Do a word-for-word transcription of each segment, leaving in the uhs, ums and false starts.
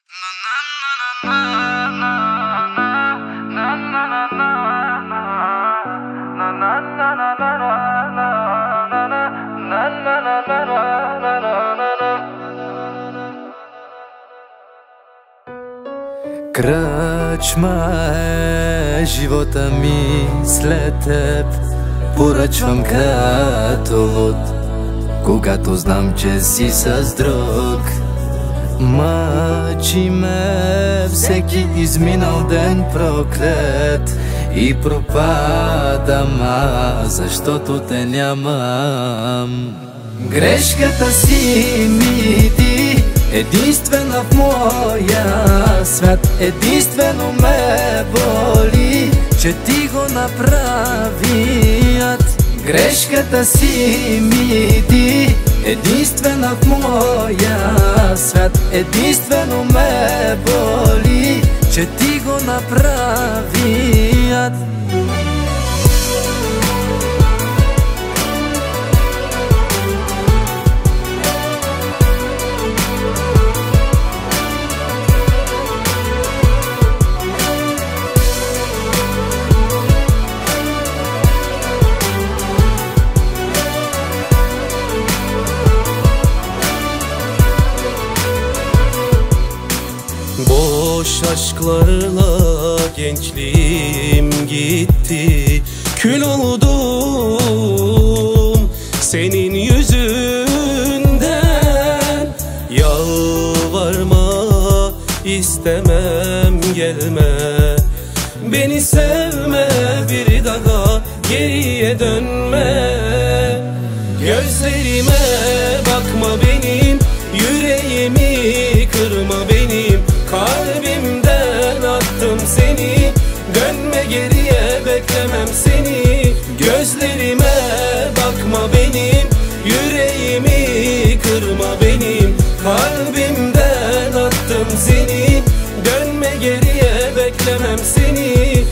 Кръчма е живота ми след теб. Поръчвам като луд, когато знам, че си с друг. Мъчи ме всеки изминал ден проклет и пропадам аз, защото те нямам. Грешката си ми ти, единствена в моя свят. Единствено ме боли, че ти го направият. Грешката си ми ти, единствена в моя свят. Единствено ме боли, че ти го направият. Boş aşklarla gençliğim gitti. Kül oldum senin yüzünden. Yalvarma, istemem, gelme. Beni sevme, bir daha geriye dönme. Gözlerime bakma benim, yüreğimi kırma benim. Kalbimden attım seni, dönme geriye, beklemem seni. Gözlerime bakma benim, yüreğimi kırma benim. Kalbimden attım seni, dönme geriye, beklemem seni.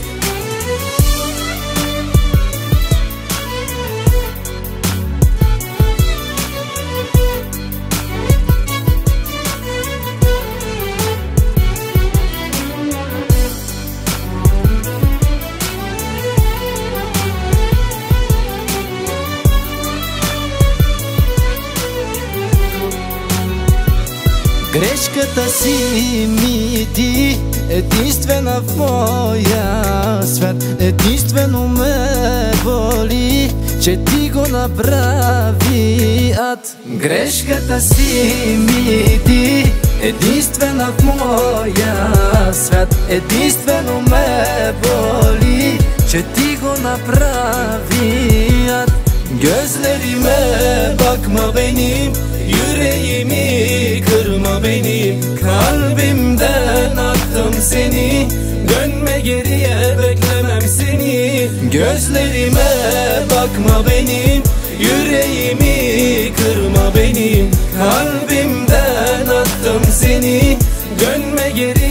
Грешката си ми ти, единствена в моя свят. Единствено ме боли, че ти го направи ад. Грешката си ми ти, единствена в моя свят. Единствено ме боли, че ти го направи ад. Gözlerime bakma benim, yüreğimi kırma benim. Kalbimden attım seni, dönme geriye, beklemem seni. Gözlerime bakma benim, yüreğimi kırma benim. Kalbimden attım seni, dönme geriye.